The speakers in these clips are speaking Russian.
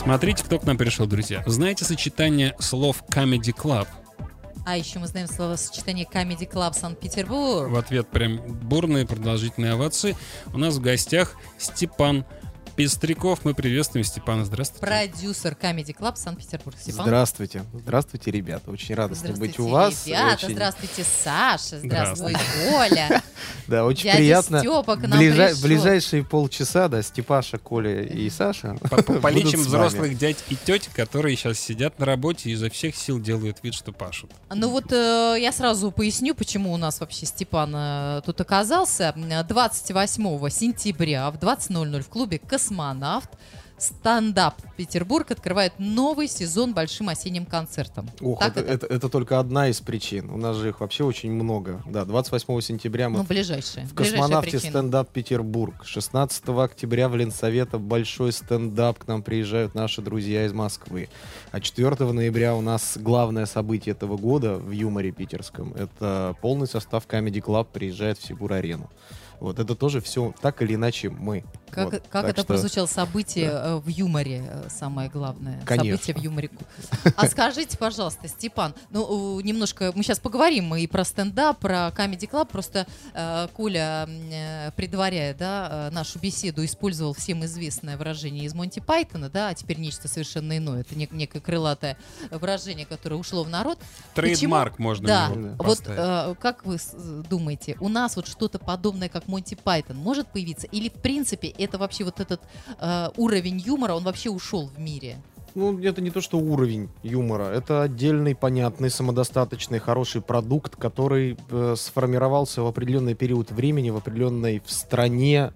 Смотрите, кто к нам пришел, друзья. Знаете сочетание слов Comedy Club? А еще мы знаем словосочетание Comedy Club Санкт-Петербург. В ответ прям бурные продолжительные овации. У нас в гостях Степан Пестряков. Мы приветствуем Степана. Здравствуйте. Продюсер Comedy Club Санкт-Петербург. Степан. Здравствуйте. Здравствуйте, ребята. Очень радостно быть у вас. Ребята, здравствуйте, Саша. Здравствуй, Коля. Да, очень Дядя приятно. Степа к нам пришел. Ближайшие полчаса, да, Степаша, Коля и Саша. Полечим взрослых дядь и теть, которые сейчас сидят на работе и изо всех сил делают вид, что пашут. Ну вот я сразу поясню, почему у нас вообще Степан тут оказался. 28 сентября в 20:00 в клубе «Космонавт» «Стендап Петербург» открывает новый сезон большим осенним концертом. Ох, это только одна из причин. У нас же их вообще очень много. Да, 28 сентября мы в «Космонавте» «Стендап Петербург». 16 октября в Ленсовета большой стендап. К нам приезжают наши друзья из Москвы. А 4 ноября у нас главное событие этого года в юморе питерском. Это полный состав Comedy Club приезжает в Сигур-арену. Вот это тоже все так или иначе мы. Как это прозвучало событие в юморе, самое главное. Конечно. Событие в юморе. А скажите, пожалуйста, Степан, ну, немножко, мы сейчас поговорим и про стендап, про Comedy Club, просто Коля, предваряя, да, нашу беседу, использовал всем известное выражение из Монти Пайтона, да, а теперь нечто совершенно иное. Это некое крылатое выражение, которое ушло в народ. Трейдмарк можно его поставить. Вот как вы думаете, у нас вот что-то подобное, как Монти Пайтон, может появиться? Или, в принципе, это вообще вот этот уровень юмора, он вообще ушел в мире? Ну, это не то, что уровень юмора. Это отдельный, понятный, самодостаточный, хороший продукт, который сформировался в определенный период времени, в определенной стране,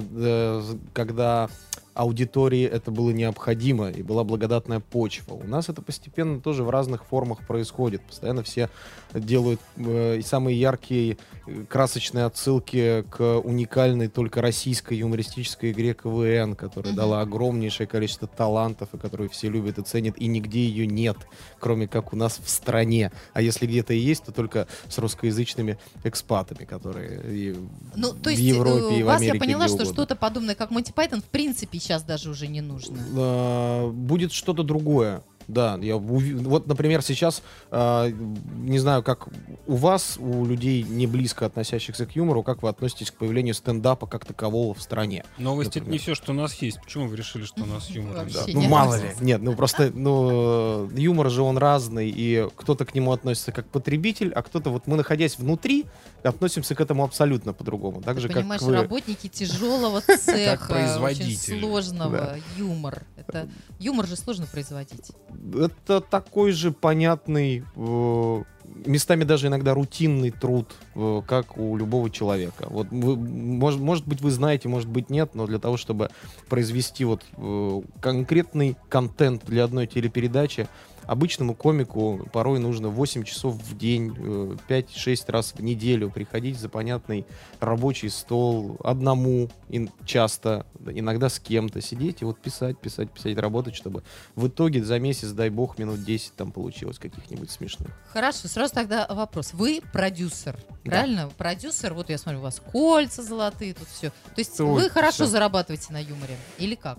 когда аудитории это было необходимо и была благодатная почва. У нас это постепенно тоже в разных формах происходит. Постоянно все делают самые яркие красочные отсылки к уникальной только российской юмористической игре КВН, которая дала огромнейшее количество талантов, и которую все любят и ценят, и нигде ее нет, кроме как у нас в стране. А если где-то и есть, то только с русскоязычными экспатами, которые в Европе и в Америке. Я поняла, что что-то подобное, как Монти Пайтон, в принципе, сейчас даже уже не нужно. Будет что-то другое. Да, вот, например, сейчас, не знаю, как у вас, у людей не близко относящихся к юмору, как вы относитесь к появлению стендапа как такового в стране? Новости — это не все, что у нас есть. Почему вы решили, что у нас юмор? Да. Ну, мало ли. Нет, ну просто, юмор же он разный, и кто-то к нему относится как потребитель, а кто-то, вот мы, находясь внутри, относимся к этому абсолютно по-другому. Так же, понимаешь, как вы... работники тяжелого цеха, очень производитель. сложного, юмор. Юмор же сложно производить. Это такой же понятный, местами даже иногда рутинный труд, как у любого человека. Вот может быть, вы знаете, может быть, нет, но для того, чтобы произвести конкретный контент для одной телепередачи, обычному комику порой нужно 8 часов в день, 5-6 раз в неделю приходить за понятный рабочий стол, одному, часто, иногда с кем-то, сидеть и писать, работать, чтобы в итоге за месяц, дай бог, минут 10 там получилось каких-нибудь смешных. Хорошо, сразу тогда вопрос. Вы продюсер, правильно? Продюсер, вот я смотрю, у вас кольца золотые, тут все. То есть вы хорошо зарабатываете на юморе? Или как?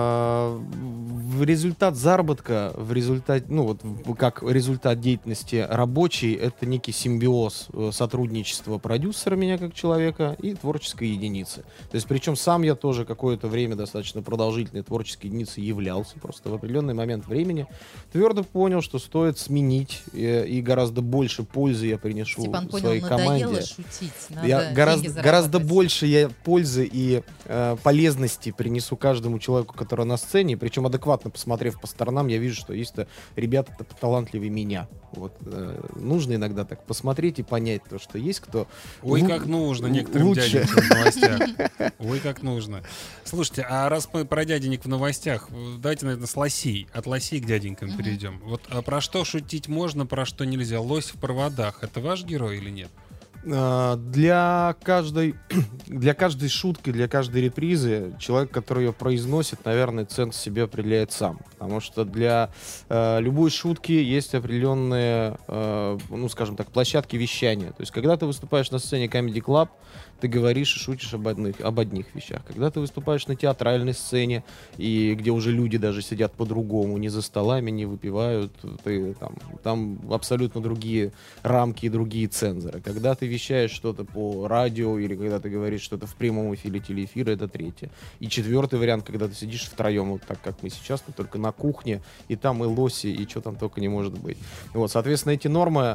В результат заработка, как результат деятельности рабочей, это некий симбиоз сотрудничества продюсера, меня как человека, и творческой единицы. То есть, причем сам я тоже какое-то время достаточно продолжительной творческой единицей являлся. Просто в определенный момент времени твердо понял, что стоит сменить, и гораздо больше пользы я принесу своей команде. Надоело шутить, я гораздо больше я пользы и полезности принесу каждому человеку, который на сцене. Причем адекватно посмотрев по сторонам, я вижу, что есть ребята талантливее меня. Нужно иногда так посмотреть и понять то, что есть кто. Ой, как нужно некоторым дяденькам в новостях. Ой, как нужно. Слушайте, а раз мы про дяденек в новостях, давайте, наверное, с лосей. От лосей к дяденькам перейдем. Про что шутить можно, про что нельзя? Лось в проводах. Это ваш герой или нет? Для каждой шутки, для каждой репризы человек, который ее произносит, наверное, ценз себе определяет сам. Потому что для любой шутки есть определенные, скажем так, площадки вещания. То есть, когда ты выступаешь на сцене Comedy Club, ты говоришь и шутишь об одних вещах. Когда ты выступаешь на театральной сцене, и где уже люди даже сидят по-другому, не за столами, не выпивают, там абсолютно другие рамки и другие цензоры. Когда ты вещаешь что-то по радио, или когда ты говоришь что-то в прямом эфире телеэфира, это третье. И четвертый вариант, когда ты сидишь втроем, вот так, как мы сейчас, но только на кухне, и там и лоси, и что там только не может быть. Вот, соответственно, эти нормы,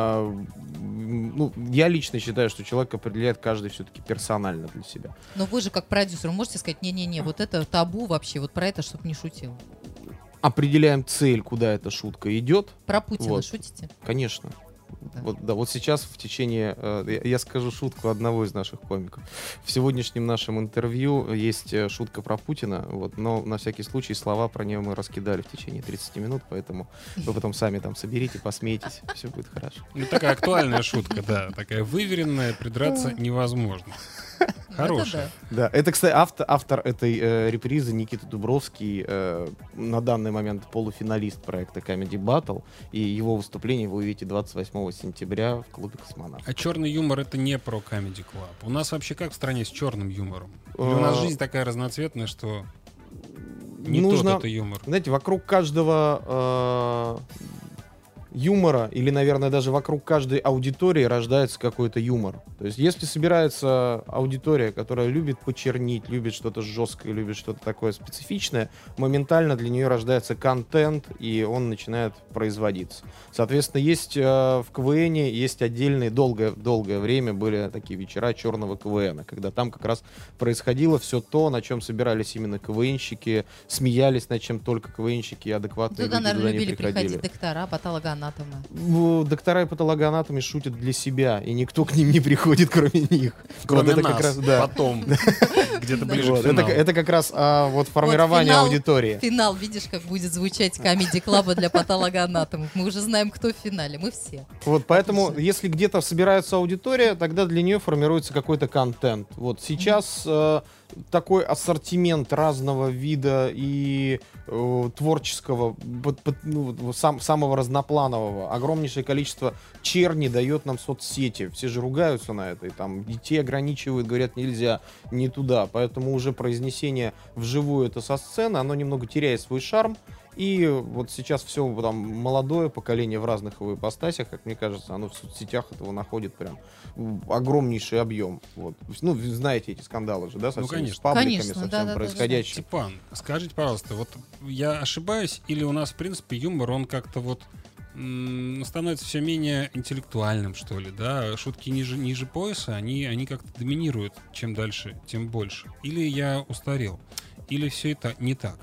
я лично считаю, что человек определяет каждый все-таки персонально для себя. Но вы же как продюсер можете сказать, не-не-не, вот это табу вообще, вот про это чтоб не шутил. Определяем цель, куда эта шутка идет. Про Путина вот. Шутите? Конечно. Да. Вот сейчас в течение... Я скажу шутку одного из наших комиков. В сегодняшнем нашем интервью есть шутка про Путина, но на всякий случай слова про нее мы раскидали в течение 30 минут, поэтому вы потом сами там соберите, посмейтесь, все будет хорошо. Такая актуальная шутка, да. Такая выверенная, придраться невозможно. Хорошая. Да, это, кстати, автор этой репризы Никита Дубровский, на данный момент полуфиналист проекта Comedy Battle, и его выступление вы увидите 28 сентября в клубе «Космонавт». А черный юмор — это не про Comedy Club. У нас вообще как в стране с черным юмором? Или у нас жизнь такая разноцветная, что не тот это юмор? Знаете, вокруг каждого юмора, или, наверное, даже вокруг каждой аудитории рождается какой-то юмор. То есть, если собирается аудитория, которая любит почернить, любит что-то жесткое, любит что-то такое специфичное, моментально для нее рождается контент, и он начинает производиться. Соответственно, есть в КВН, есть отдельные, долгое время были такие вечера черного КВН, когда там как раз происходило все то, на чем собирались именно КВНщики, смеялись над чем только КВНщики, и адекватные люди наверное, туда не любили приходили. приходить доктора, патологоанатомы. Доктора и патологоанатомы шутят для себя, и никто к ним не приходит, кроме них. Кроме это нас, как раз, да. потом. Где-то ближе к финалу. Это как раз формирование аудитории. Финал, видишь, как будет звучать Comedy Club для патологоанатомов. Мы уже знаем, кто в финале, мы все. Вот, поэтому, если где-то собирается аудитория, тогда для нее формируется какой-то контент. Вот сейчас такой ассортимент разного вида и творческого, самого разнопланового, огромнейшее количество черни дает нам соцсети. Все же ругаются на это, и там детей ограничивают, говорят, нельзя, не туда. Поэтому уже произнесение вживую это со сцены, оно немного теряет свой шарм. И вот сейчас все там молодое поколение в разных его ипостасях, как мне кажется, оно в соцсетях этого находит прям огромнейший объем. Вот. Ну, вы знаете эти скандалы же, да, совсем с пабликами, совсем происходящими. Степан, скажите, пожалуйста, вот я ошибаюсь, или у нас, в принципе, юмор, он как-то вот становится все менее интеллектуальным, что ли, да? Шутки ниже пояса, они как-то доминируют, чем дальше, тем больше. Или я устарел, или все это не так.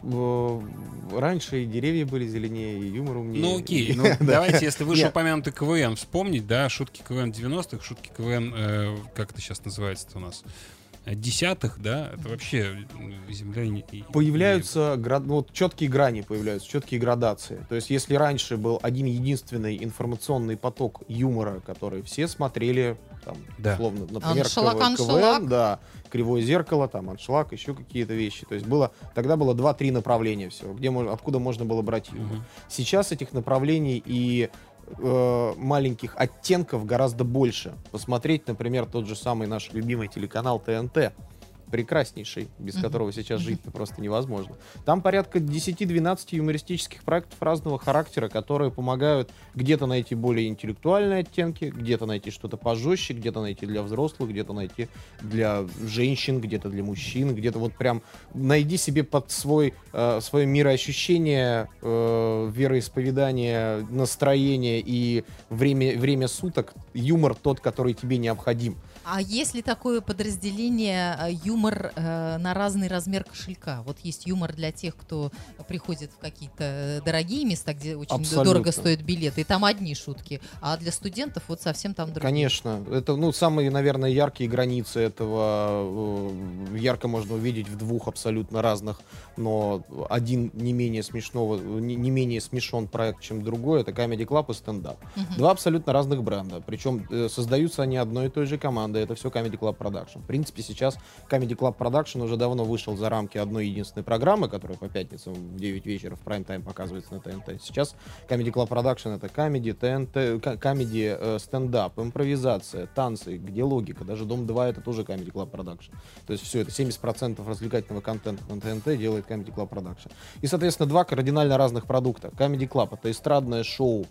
Раньше и деревья были зеленее, и юмор умнее. Ну окей, давайте, если вышеупомянутый КВН вспомнить, да, шутки КВН 90-х, шутки КВН, как это сейчас называется-то у нас, десятых, да, это вообще земля... Появляются четкие грани, появляются четкие градации. То есть, если раньше был один единственный информационный поток юмора, который все смотрели, там, условно, например, КВН, да, Кривое зеркало, там, Аншлаг, еще какие-то вещи. То есть тогда было 2-3 направления всего, откуда можно было брать юмор. Сейчас этих направлений и маленьких оттенков гораздо больше. Посмотреть, например, тот же самый наш любимый телеканал ТНТ, прекраснейший, без которого сейчас жить-то просто невозможно. Там порядка 10-12 юмористических проектов разного характера, которые помогают где-то найти более интеллектуальные оттенки, где-то найти что-то пожестче, где-то найти для взрослых, где-то найти для женщин, где-то для мужчин, где-то вот прям найди себе под свое мироощущение, вероисповедание, настроение и время суток юмор тот, который тебе необходим. А есть ли такое подразделение юмор на разный размер кошелька? Вот есть юмор для тех, кто приходит в какие-то дорогие места, где очень дорого стоят билеты, и там одни шутки, а для студентов вот совсем там другие. Конечно. Это, самые, наверное, яркие границы этого ярко можно увидеть в двух абсолютно разных, но один не менее смешон проект, чем другой, это Comedy Club и стендап. Два абсолютно разных бренда, причем создаются они одной и той же командой, команда, это все Comedy Club Production. В принципе, сейчас Comedy Club Production уже давно вышел за рамки одной единственной программы, которая по пятницам в 9 вечера в прайм-тайм показывается на ТНТ. Сейчас Comedy Club Production — это комедия, ТНТ, комедия, стендап, импровизация, танцы, где логика. Даже Дом-2 — это тоже Comedy Club Production. То есть все это 70% развлекательного контента на ТНТ делает Comedy Club Production. И, соответственно, два кардинально разных продукта. Comedy Club — это эстрадное шоу,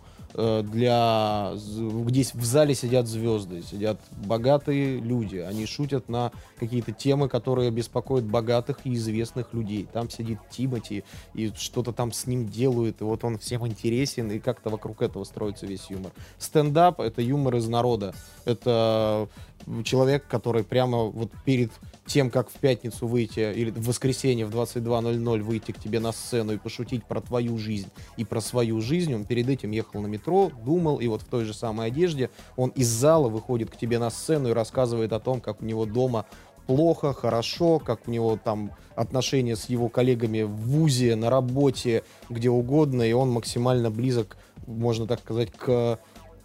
где в зале сидят звезды, сидят богатые люди. Они шутят на какие-то темы, которые беспокоят богатых и известных людей. Там сидит Тимати, и что-то там с ним делают, и вот он всем интересен, и как-то вокруг этого строится весь юмор. Стендап — это юмор из народа. Это человек, который прямо вот перед тем, как в пятницу выйти, или в воскресенье в 22:00 выйти к тебе на сцену и пошутить про твою жизнь и про свою жизнь, он перед этим ехал на метро, думал, и вот в той же самой одежде он из зала выходит к тебе на сцену и рассказывает о том, как у него дома плохо, хорошо, как у него там отношения с его коллегами в вузе, на работе, где угодно, и он максимально близок, можно так сказать, к...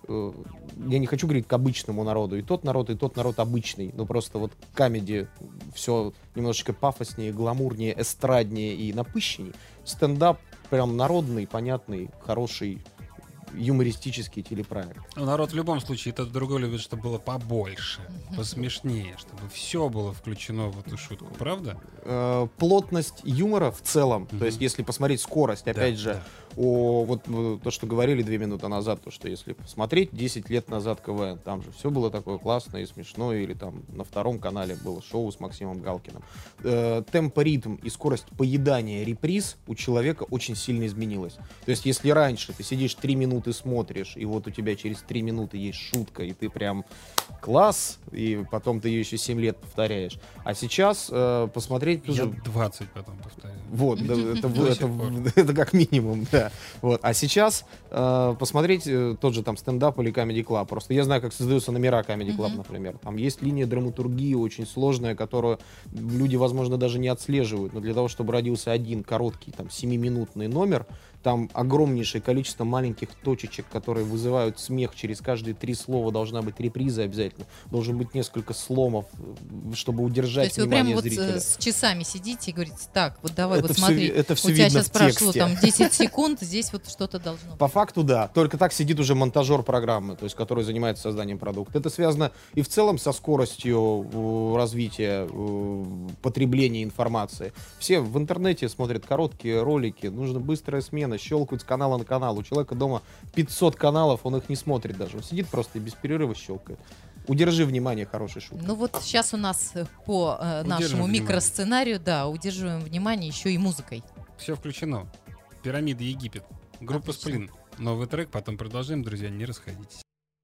Я не хочу говорить к обычному народу. И тот народ обычный. Но просто вот комедия все немножечко пафоснее, гламурнее, эстраднее и напыщеннее. Стендап прям народный, понятный, хороший, юмористический телепроект. Народ в любом случае тот другой любит, чтобы было побольше, посмешнее, чтобы все было включено в эту шутку, правда? Плотность юмора в целом, то есть если посмотреть скорость, опять же, вот то, что говорили 2 минуты назад, то, что если посмотреть 10 лет назад КВН, там же все было такое классное и смешное, или там на Втором канале было шоу с Максимом Галкиным. Темпоритм и скорость поедания реприз у человека очень сильно изменилась. То есть если раньше ты сидишь 3 минуты смотришь, и вот у тебя через 3 минуты есть шутка, и ты прям класс, и потом ты ее еще 7 лет повторяешь. А сейчас посмотреть... Я 20 потом повторяю. Вот, это как минимум, да. Вот. А сейчас посмотреть тот же там стендап или Comedy Club. Просто я знаю, как создаются номера Comedy Club, например. Там есть линия драматургии очень сложная, которую люди, возможно, даже не отслеживают. Но для того, чтобы родился один короткий, там, 7-минутный номер, там огромнейшее количество маленьких точечек, которые вызывают смех. Через каждые 3 слова должна быть реприза обязательно. Должен быть несколько сломов, чтобы удержать внимание зрителя. То есть вы прямо вот с часами сидите и говорите: так, вот давай, это вот все, смотри, это все у тебя видно сейчас прошло тексте. там 10 секунд, здесь вот что-то должно быть. По факту, да. Только так сидит уже монтажер программы, то есть который занимается созданием продукта. Это связано и в целом со скоростью развития потребления информации. Все в интернете смотрят короткие ролики, нужна быстрая смена, щелкают с канала на канал. У человека дома 500 каналов, он их не смотрит даже. Он сидит просто и без перерыва щелкает. Удержи внимание, хороший шутка. Ну вот сейчас у нас по нашему микросценарию, да, удерживаем внимание еще и музыкой. Все включено. Пирамида Египет. Группа Сплин. Новый трек, потом продолжим, друзья, не расходитесь.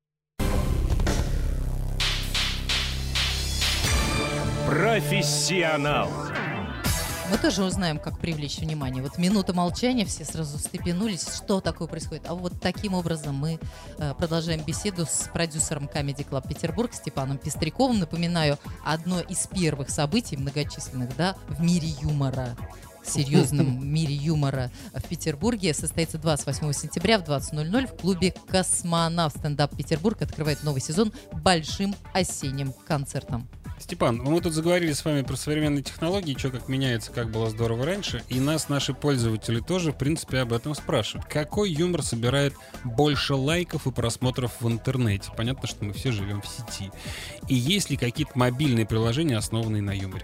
Профессионал. Мы тоже узнаем, как привлечь внимание. Вот минута молчания, все сразу встрепенулись, что такое происходит. А вот таким образом мы продолжаем беседу с продюсером Comedy Club Петербург Степаном Пестряковым. Напоминаю, одно из первых событий, многочисленных, да, в мире юмора, серьезном мире юмора в Петербурге, состоится 28 сентября в 20:00 в клубе «Космонавт». Стендап Петербург открывает новый сезон большим осенним концертом. Степан, мы тут заговорили с вами про современные технологии, что как меняется, как было здорово раньше, и нас наши пользователи тоже, в принципе, об этом спрашивают. Какой юмор собирает больше лайков и просмотров в интернете? Понятно, что мы все живем в сети. И есть ли какие-то мобильные приложения, основанные на юморе?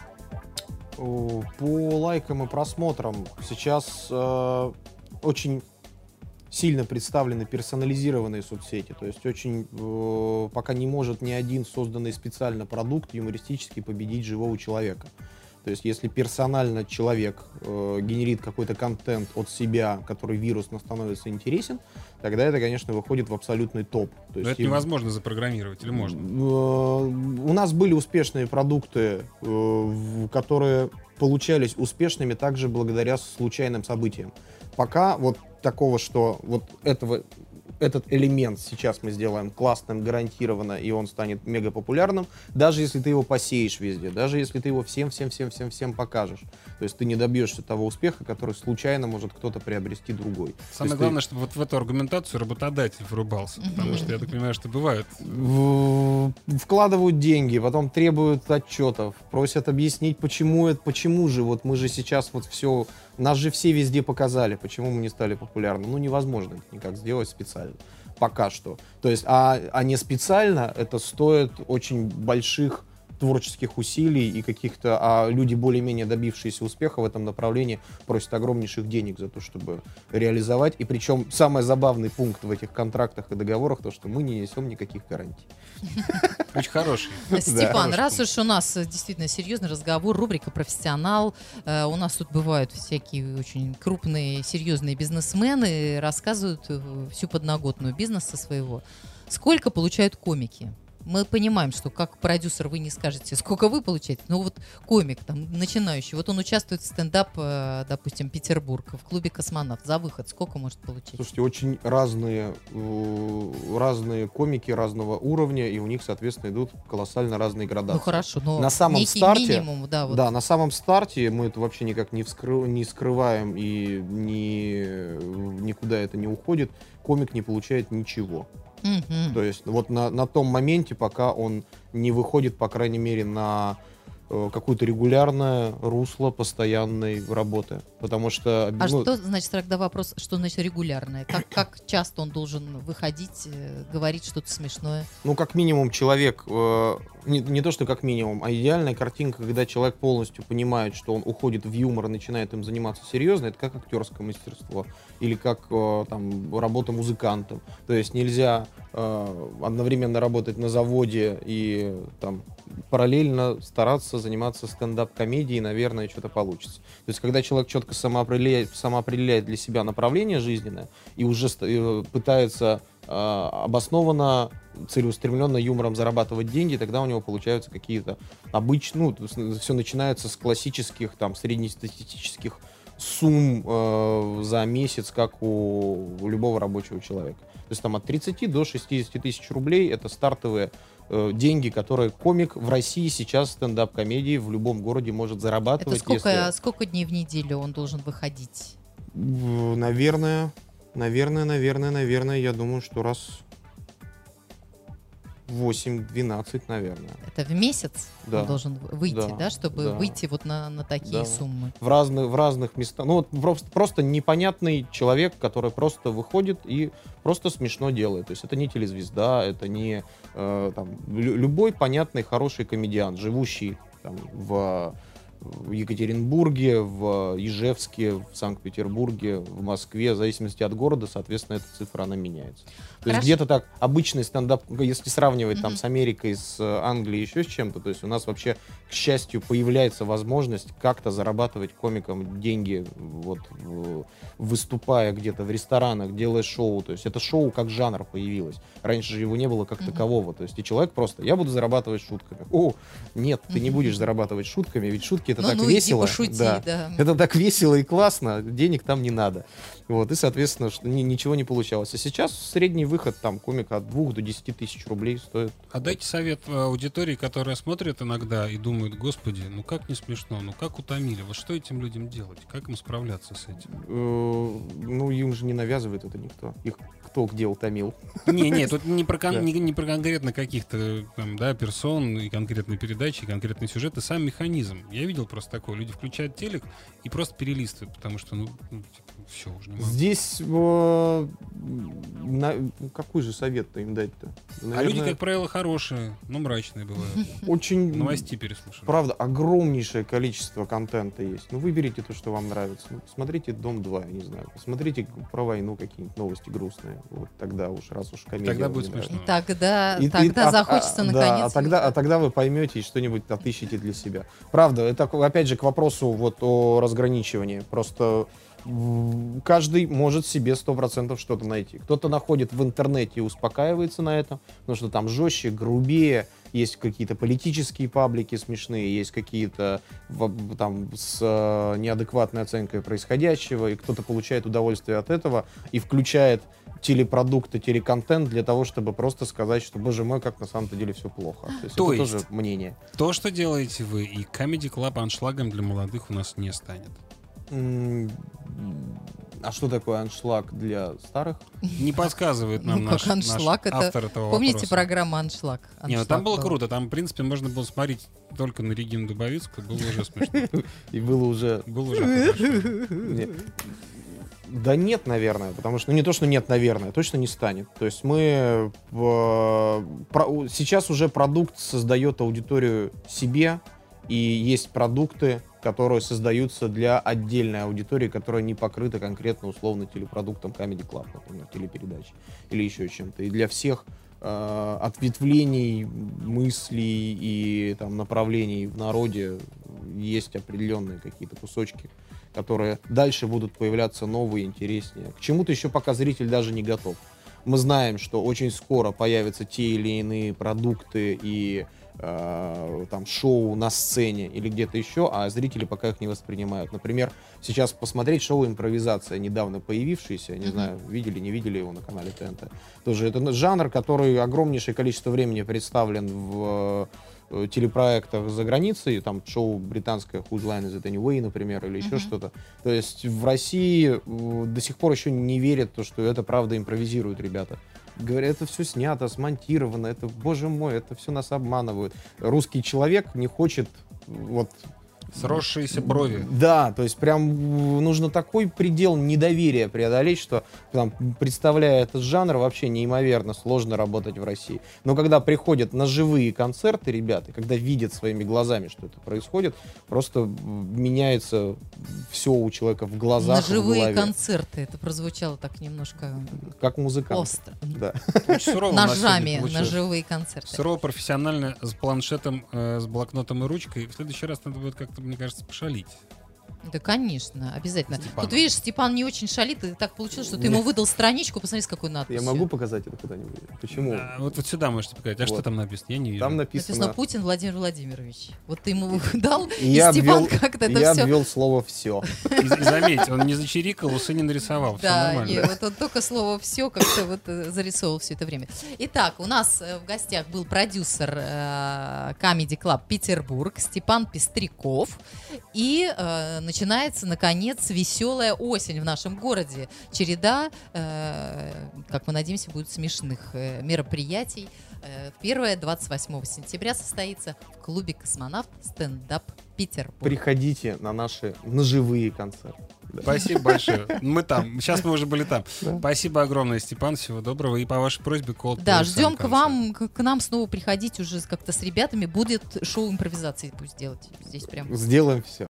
По лайкам и просмотрам сейчас очень сильно представлены персонализированные соцсети. То есть очень пока не может ни один созданный специально продукт юмористически победить живого человека. То есть если персонально человек генерит какой-то контент от себя, который вирусно становится интересен, тогда это, конечно, выходит в абсолютный топ. То есть это невозможно запрограммировать, или можно? У нас были успешные продукты, которые получались успешными также благодаря случайным событиям. Пока вот такого, что вот этого этот элемент сейчас мы сделаем классным, гарантированно, и он станет мега популярным, даже если ты его посеешь везде, даже если ты его всем покажешь. То есть ты не добьешься того успеха, который случайно может кто-то приобрести другой. Самое главное, чтобы вот в эту аргументацию работодатель врубался, потому что я так понимаю, что бывает. Вкладывают деньги, потом требуют отчетов, просят объяснить, почему же, вот мы же сейчас вот все, нас же все везде показали, почему мы не стали популярны. Ну, невозможно это никак сделать специально. Пока что. То есть, а не специально, это стоит очень больших творческих усилий и каких-то, а люди, более-менее добившиеся успеха в этом направлении, просят огромнейших денег за то, чтобы реализовать. И причем самый забавный пункт в этих контрактах и договорах, то, что мы не несем никаких гарантий. Очень хороший. Степан, раз уж у нас действительно серьезный разговор, рубрика «Профессионал», у нас тут бывают всякие очень крупные, серьезные бизнесмены, рассказывают всю подноготную бизнеса своего. Сколько получают комики? Мы понимаем, что как продюсер вы не скажете, сколько вы получаете, но вот комик, там, начинающий, вот он участвует в стендап, допустим, Петербург, в клубе «Космонавт», за выход сколько может получить? Слушайте, очень разные комики разного уровня, и у них, соответственно, идут колоссально разные градации. Ну хорошо, но на самом некий старте, минимум, да. Вот. Да, на самом старте мы это вообще никак не скрываем и никуда это не уходит, комик не получает ничего. То есть вот на том моменте, пока он не выходит, по крайней мере, на какое-то регулярное русло постоянной работы. Потому что... что значит тогда вопрос, что значит регулярное? Как часто он должен выходить, говорить что-то смешное? Ну, как минимум, человек... Не то, что как минимум, а идеальная картинка, когда человек полностью понимает, что он уходит в юмор и начинает им заниматься серьезно, это как актерское мастерство или как там, работа музыкантом. То есть нельзя одновременно работать на заводе и там, параллельно стараться заниматься стендап-комедией, наверное, что-то получится. То есть когда человек четко самоопределяет для себя направление жизненное и уже пытается обоснованно, целеустремленно юмором зарабатывать деньги, тогда у него получаются какие-то обычные, все начинается с классических, там, среднестатистических сумм за месяц, как у любого рабочего человека. То есть там от 30 до 60 тысяч рублей это стартовые деньги, которые комик в России сейчас стендап-комедии в любом городе может зарабатывать. Это сколько дней в неделю он должен выходить? Наверное, я думаю, что раз 8-12, наверное. Это в месяц он должен выйти, да, чтобы выйти вот на такие суммы? В разных местах. Ну, вот просто непонятный человек, который просто выходит и просто смешно делает. То есть это не телезвезда, это не любой понятный, хороший комедиант, живущий там, в Екатеринбурге, в Ижевске, в Санкт-Петербурге, в Москве, в зависимости от города, соответственно, эта цифра, она меняется. То есть где-то так обычный стендап, если сравнивать там с Америкой, с Англией, еще с чем-то, то есть у нас вообще, к счастью, появляется возможность как-то зарабатывать комикам деньги, вот, выступая где-то в ресторанах, делая шоу. То есть это шоу как жанр появилось. Раньше же его не было как такового. То есть и человек просто, я буду зарабатывать шутками. О, нет, ты не будешь зарабатывать шутками, ведь шутки это так весело. Пошути, да. Это так весело и классно, денег там не надо. Вот, и, соответственно, ничего не получалось. А сейчас средний выход там комика от 2 до 10 тысяч рублей стоит. А дайте совет аудитории, которая смотрит иногда и думает, господи, ну как не смешно, ну как утомили, вот что этим людям делать, как им справляться с этим? Ну, им же не навязывает это никто. Их кто где утомил. Не, тут не про конкретно каких-то там, да, персон и конкретные передачи, и конкретный сюжет, и сам механизм. Я видел просто такое. Люди включают телек и просто перелистывают, потому что, все, уже не могу. Здесь какой же совет-то им дать-то? Наверное, люди, как правило, хорошие, но мрачные бывают. Очень... Новости переслушали. Правда, огромнейшее количество контента есть. Ну, выберите то, что вам нравится. Ну, посмотрите «Дом-2», я не знаю. Посмотрите про войну какие-нибудь новости грустные. Вот тогда уж, раз уж комедия. Тогда будет смешно. Тогда захочется наконец. Тогда вы поймете и что-нибудь отыщете для себя. Правда, это опять же к вопросу вот о разграничивании. Просто каждый может себе 100% что-то найти. Кто-то находит в интернете и успокаивается на этом, потому что там жестче, грубее, есть какие-то политические паблики смешные, есть какие-то там с неадекватной оценкой происходящего, и кто-то получает удовольствие от этого и включает телепродукты, телеконтент для того, чтобы просто сказать, что, боже мой, как на самом-то деле все плохо. То это есть тоже мнение. То, что делаете вы, и Comedy Club аншлагом для молодых у нас не станет. А что такое аншлаг для старых? Не подсказывает нам как аншлаг, наш автор этого помните вопроса. программу «Аншлаг»? Не, ну там было круто. Там, в принципе, можно было смотреть только на Регину Дубовицкую. Было уже смешно. И было уже хорошо. Да нет, наверное, потому что, не то, что нет, наверное, точно не станет. То есть сейчас уже продукт создает аудиторию себе, и есть продукты, которые создаются для отдельной аудитории, которая не покрыта конкретно условно телепродуктом Comedy Club, например, телепередачи или еще чем-то. И для всех ответвлений, мыслей и там, направлений в народе есть определенные какие-то кусочки, которые дальше будут появляться новые, интереснее. К чему-то еще пока зритель даже не готов. Мы знаем, что очень скоро появятся те или иные продукты и там шоу на сцене или где-то еще, а зрители пока их не воспринимают. Например, сейчас посмотреть шоу «Импровизация», недавно появившееся, не знаю, видели, не видели его на канале ТНТ. Тоже это жанр, который огромнейшее количество времени представлен в телепроектах за границей, там шоу британское Whose Line Is It Anyway, например, или еще что-то. То есть в России до сих пор еще не верят, что это правда импровизируют ребята. Говорят, это все снято, смонтировано, это, боже мой, это все нас обманывают. Русский человек не хочет вот... Сросшиеся брови. Да, то есть прям нужно такой предел недоверия преодолеть, что там, представляя этот жанр, вообще неимоверно сложно работать в России. Но когда приходят на живые концерты ребята, когда видят своими глазами, что это происходит, просто меняется все у человека в глазах, на живые в голове. Концерты, это прозвучало так немножко как музыкант. остро. Да. Очень сурово Ножами на живые концерты. Сурово, профессионально, с планшетом, с блокнотом и ручкой. В следующий раз надо будет как-то, мне кажется, пошалить. Да, конечно, обязательно. Степану. Тут, видишь, Степан не очень шалит, и так получилось, что ты ему выдал страничку, посмотри, с какой надписью. Я могу показать это куда-нибудь? Почему? Вот сюда можете показать. А Вот. что там написано? Я не вижу. Там Написано написано... Путин Владимир Владимирович. Вот ты ему дал, и Я Степан как-то это я все... обвел слово «все». И заметьте, он не зачирикал, усы не нарисовал. Все Да, нормально. и вот он только слово «все» как-то вот зарисовывал все это время. Итак, у нас в гостях был продюсер Comedy Club Петербург Степан Пестряков. И начинается, наконец, веселая осень в нашем городе. Череда, как мы надеемся, будет смешных мероприятий. Первое 28 сентября состоится в клубе «Космонавт» стендап Петербург. Приходите на наши ножевые концерты. Да. Спасибо большое. Мы там. Сейчас мы уже были там. Да. Спасибо огромное, Степан. Всего доброго. И по вашей просьбе Coldplay Да, в ждем самом конце. к нам снова приходить уже как-то с ребятами. Будет шоу импровизации пусть делать здесь прям. Сделаем все.